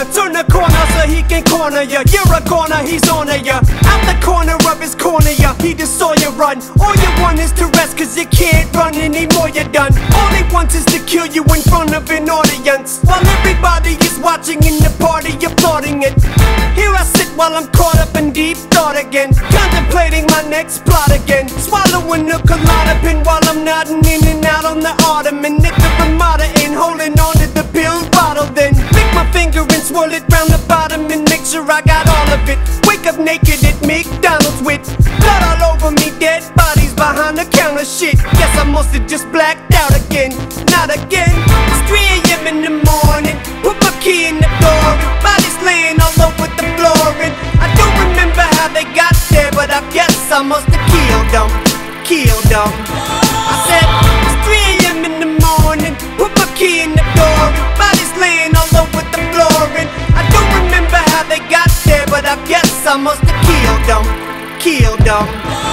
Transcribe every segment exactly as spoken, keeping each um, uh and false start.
corner, turn the corner so he can corner ya. You're a corner, he's on ya. Out the corner of his corner, ya, he just saw you run. All you want is to rest, cause you can't run anymore, you're done. All he wants is to kill you in front of an audience, while everybody is watching in the party applauding it. Here I sit while I'm caught up in deep thought again, contemplating my next plot again, swallowing a Klonopin while I'm nodding in and out on the ottoman at the Ramada Inn, holding on to the pill bottle. Then lick my finger and swirl it round the bottom and make sure I got all of it. Wake up naked at McDonald's with blood all over me, dead bodies behind the counter. Shit, guess I must have just blacked out again. Not again. It's three A M in the morning, put my key in the door, bodies laying all over the floor, and I don't remember how they got there, but I guess I must have killed them, killed them. I said, it's three A M in the morning, put my key in the door, bodies laying all over the floor, and I don't remember how they got there, but I guess I must have killed them, killed them.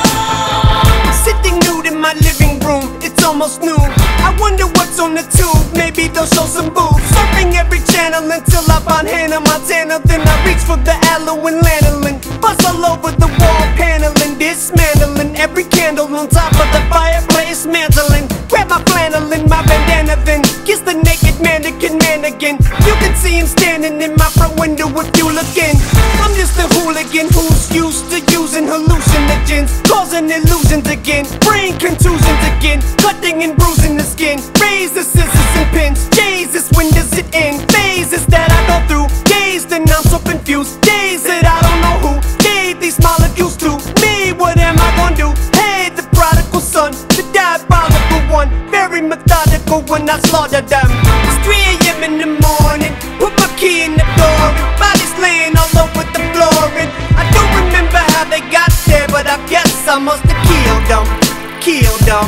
Sitting nude in my living room, it's almost noon. I wonder what's on the tube, maybe they'll show some boobs. Surfing every channel until I find Hannah Montana. Then I reach for the aloe and lanolin, buzz all over the wall paneling, dismantling every candle on top of the fireplace, mantling. Grab my flannel and my bandana, then kiss the naked mannequin man again. You can see him standing in my front window if you look in. I'm just a hooligan who's used to using hallucinogens, causing illusions again, brain contusions again, cutting and bruising the skin. Razor, scissors and pins, Jesus, when does it end? Phases that I go through, dazed and I'm so confused, days that I don't know who gave these molecules to me. What am I gonna do? Hey, the prodigal son, the diabolical one, very methodical when I slaughter them. It's three A M in the morning, put my key in the door, bodies laying all over the floor, and I don't remember how they got there, but I guess I must have killed them, killed them.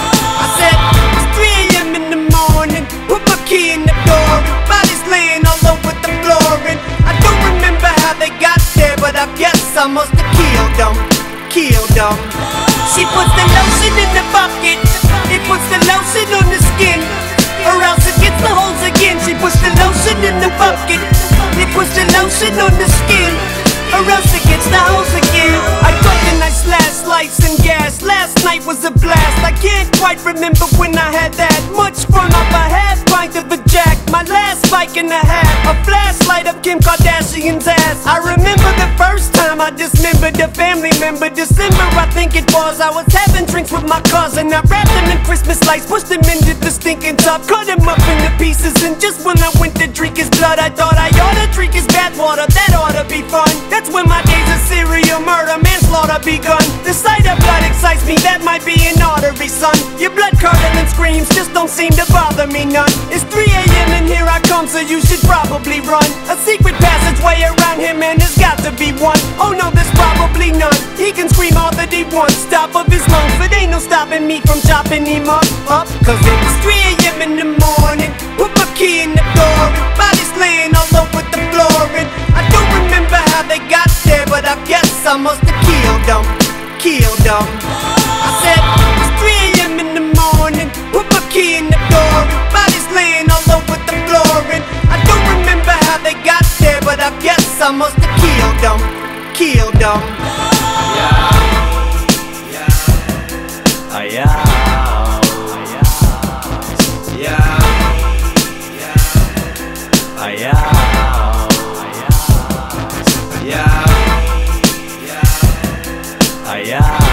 I said, it's three A M in the morning, put my key in the door, bodies laying all over the floor, and I don't remember how they got there, but I guess I must have killed them, killed them. She puts the lotion in the bucket, it puts the lotion on the skin, or else it gets the holes again. She puts the lotion in the bucket, it puts the lotion on the skin, or else it gets the holes again. I cut and I slash, slice and gas. Last night was a blast. I can't quite remember when I had that much fun off a half pint of the Jack. My last bike and a half, a flashlight of Kim Kardashian's ass. I remember the first time I dismembered a family member. December, I think it was. I was having drinks with my cousin. I wrapped them in Christmas lights, pushed them into the stinking tub, cut him up into pieces. And just when I went to drink his blood, I thought I ought to drink his bathwater. That ought to be fun. That's when my days of serial murder, manslaughter begun. The sight of blood excites me, that might be an artery, son. Your blood curdling screams just don't seem to bother me none. It's three A M and here I come, so you should probably run. A secret passageway around him and there's got to be one. Oh no, there's probably none. He can scream all that he wants, top of his lungs, but ain't no stopping me from chopping him up, up. Cause it's three A M in the morning, put my key in the door, bodies laying all over the floor, and I don't remember how they got there, but I guess I must have killed them, killed them. I said, it's three A M in the morning, put my key in the door, bodies laying all over the floor, and I don't remember how they got there, but I guess I must have killed them, killed them. Yeah, yeah, yeah, yeah, yeah, yeah, yeah.